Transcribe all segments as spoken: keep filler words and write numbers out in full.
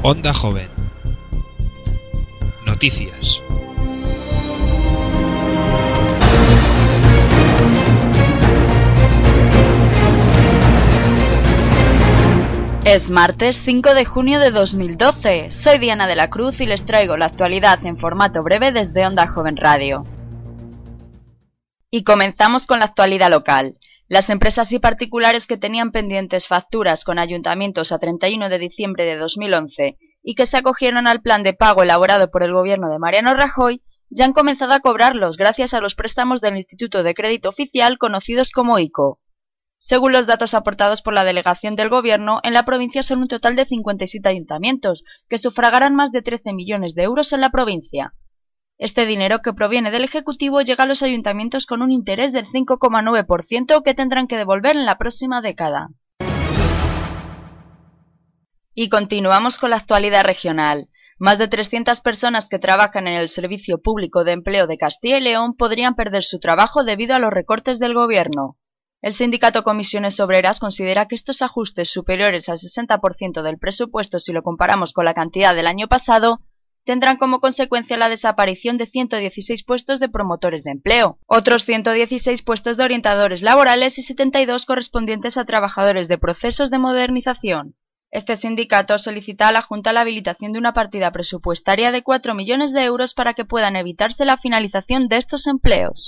Onda Joven. Noticias. Es martes cinco de junio de dos mil doce. Soy Diana de la Cruz y les traigo la actualidad en formato breve desde Onda Joven Radio. Y comenzamos con la actualidad local. Las empresas y particulares que tenían pendientes facturas con ayuntamientos a treinta y uno de diciembre de dos mil once y que se acogieron al plan de pago elaborado por el gobierno de Mariano Rajoy ya han comenzado a cobrarlos gracias a los préstamos del Instituto de Crédito Oficial conocidos como ICO. Según los datos aportados por la delegación del Gobierno, en la provincia son un total de cincuenta y siete ayuntamientos, que sufragarán más de trece millones de euros en la provincia. Este dinero que proviene del Ejecutivo llega a los ayuntamientos con un interés del cinco coma nueve por ciento que tendrán que devolver en la próxima década. Y continuamos con la actualidad regional. Más de trescientas personas que trabajan en el Servicio Público de Empleo de Castilla y León podrían perder su trabajo debido a los recortes del Gobierno. El sindicato Comisiones Obreras considera que estos ajustes superiores al sesenta por ciento del presupuesto si lo comparamos con la cantidad del año pasado tendrán como consecuencia la desaparición de ciento dieciséis puestos de promotores de empleo, otros ciento dieciséis puestos de orientadores laborales y setenta y dos correspondientes a trabajadores de procesos de modernización. Este sindicato solicita a la Junta la habilitación de una partida presupuestaria de cuatro millones de euros para que puedan evitarse la finalización de estos empleos.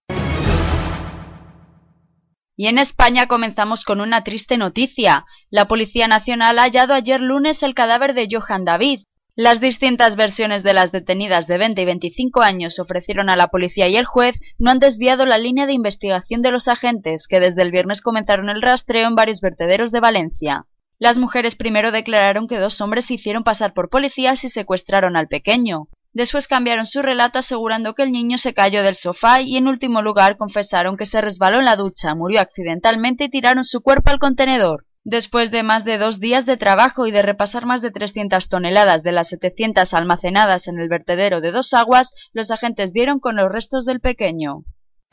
Y en España comenzamos con una triste noticia. La Policía Nacional ha hallado ayer lunes el cadáver de Johan David. Las distintas versiones de las detenidas de veinte y veinticinco años ofrecieron a la policía y el juez no han desviado la línea de investigación de los agentes, que desde el viernes comenzaron el rastreo en varios vertederos de Valencia. Las mujeres primero declararon que dos hombres se hicieron pasar por policías y secuestraron al pequeño. Después cambiaron su relato asegurando que el niño se cayó del sofá y en último lugar confesaron que se resbaló en la ducha, murió accidentalmente y tiraron su cuerpo al contenedor. Después de más de dos días de trabajo y de repasar más de trescientas toneladas de las setecientas almacenadas en el vertedero de Dos Aguas, los agentes dieron con los restos del pequeño.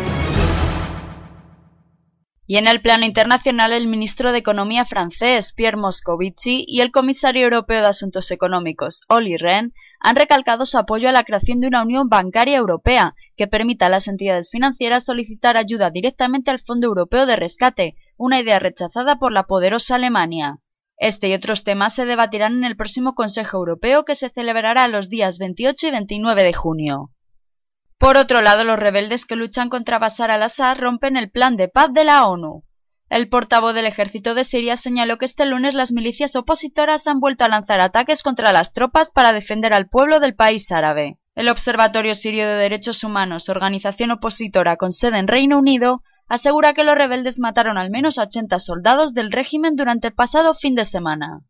Y en el plano internacional, el ministro de Economía francés, Pierre Moscovici, y el comisario europeo de Asuntos Económicos, Olli Rehn, han recalcado su apoyo a la creación de una unión bancaria europea que permita a las entidades financieras solicitar ayuda directamente al Fondo Europeo de Rescate, una idea rechazada por la poderosa Alemania. Este y otros temas se debatirán en el próximo Consejo Europeo que se celebrará los días veintiocho y veintinueve de junio. Por otro lado, los rebeldes que luchan contra Bashar al-Assad rompen el plan de paz de la ONU. El portavoz del ejército de Siria señaló que este lunes las milicias opositoras han vuelto a lanzar ataques contra las tropas para defender al pueblo del país árabe. El Observatorio Sirio de Derechos Humanos, organización opositora con sede en Reino Unido, asegura que los rebeldes mataron al menos a ochenta soldados del régimen durante el pasado fin de semana.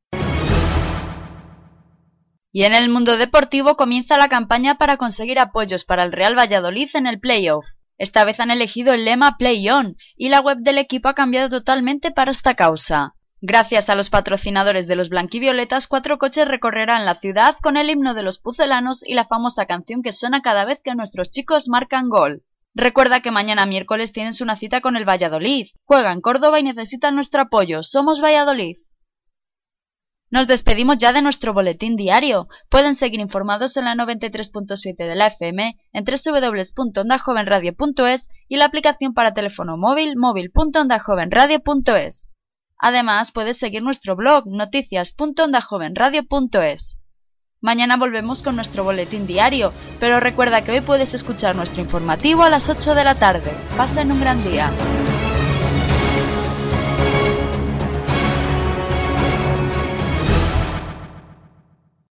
Y en el mundo deportivo comienza la campaña para conseguir apoyos para el Real Valladolid en el playoff. Esta vez han elegido el lema Play On y la web del equipo ha cambiado totalmente para esta causa. Gracias a los patrocinadores de los blanquivioletas, cuatro coches recorrerán la ciudad con el himno de los pucelanos y la famosa canción que suena cada vez que nuestros chicos marcan gol. Recuerda que mañana miércoles tienes una cita con el Valladolid. Juega en Córdoba y necesitan nuestro apoyo. Somos Valladolid. Nos despedimos ya de nuestro boletín diario. Pueden seguir informados en la noventa y tres punto siete de la F M, en doble u doble u doble u punto onda joven radio punto es y la aplicación para teléfono móvil móvil punto onda joven radio punto es. Además, puedes seguir nuestro blog noticias punto onda joven radio punto es. Mañana volvemos con nuestro boletín diario, pero recuerda que hoy puedes escuchar nuestro informativo a las ocho de la tarde. Pasen un gran día.